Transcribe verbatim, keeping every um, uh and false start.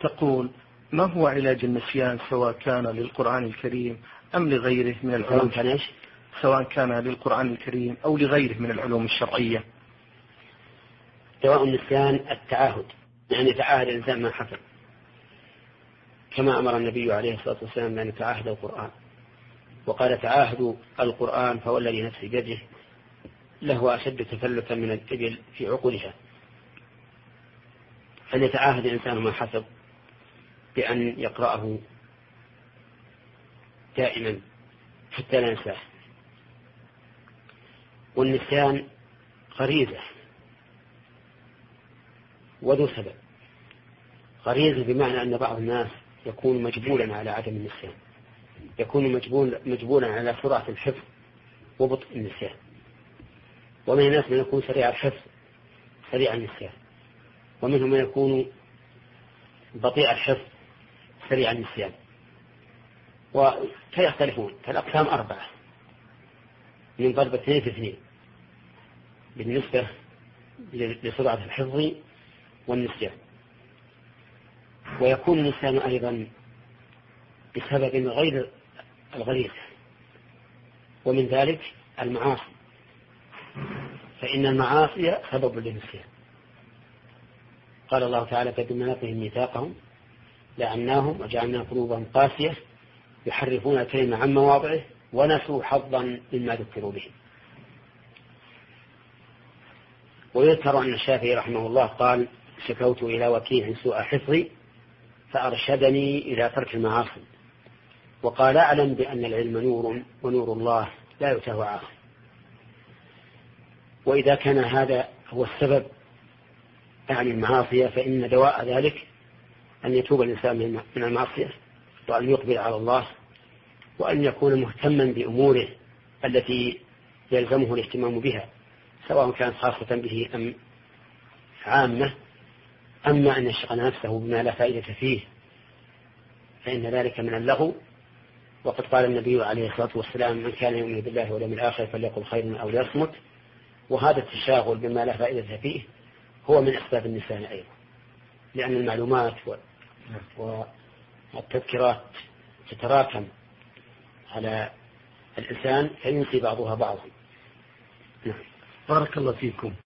تقول: ما هو علاج النسيان سواء كان للقرآن الكريم أم لغيره من العلوم، سواء كان للقرآن الكريم أو لغيره من العلوم الشرعية؟ دواء النسيان التعاهد، يعني تعاهد الإنسان ما حفظ، كما أمر النبي عليه الصلاة والسلام بأن يتعاهد القرآن، وقال: تعاهدوا القرآن فوالذي نفسي بيده له أشد تفلتا من الإبل في عقولها. فليتعاهد الإنسان ما حفظ بأن يقرأه دائما حتى لا ينساه. والنسيان غريزة وذو سبب. غريزة بمعنى أن بعض الناس يكون مجبولا على عدم النسيان، يكون مجبول مجبولا على سرعة الحفظ وبطء النسيان، ومن الناس من يكون سريع الحفظ سريع النسيان، ومنهم من يكون بطيء الحفظ سريع النسيان، ويختلفون. فالأقسام أربعة من ضرب اثنين في اثنين بالنسبة لسرعة الحفظ والنسيان. ويكون النسيان أيضا بسبب غير الغريزة، ومن ذلك المعاصي، فإن المعاصي سبب للنسيان. قال الله تعالى: فبما نقضهم ميثاقهم لعناهم وجعلنا قلوبهم قاسية يحرفون الكلمة عن مواضعه ونسوا حظا مما ذكروا به. ويذكر أن الشافعي رحمه الله قال: شكوت إلى وكيع سوء حفظي فأرشدني إلى ترك المعاصي، وقال: أعلم بأن العلم نور ونور الله لا يؤتاه عاصي. وإذا كان هذا هو السبب عن المعاصية، فإن دواء ذلك أن يتوب الإنسان من المعصية، وأن يقبل على الله، وأن يكون مهتما بأموره التي يلزمه الاهتمام بها، سواء كانت خاصة به أم عامة. أما أن يشغل نفسه بما لا فائدة فيه فإن ذلك من اللغو. وقد قال النبي عليه الصلاة والسلام: من كان يؤمن بالله واليوم الآخر فليقل خيرا أو ليصمت. وهذا التشاغل بما لا فائدة فيه هو من أسباب النسيان أيضا، لأن المعلومات والتذكيرات تتراكم على الإنسان فينسي بعضها بعضا. بارك الله فيكم.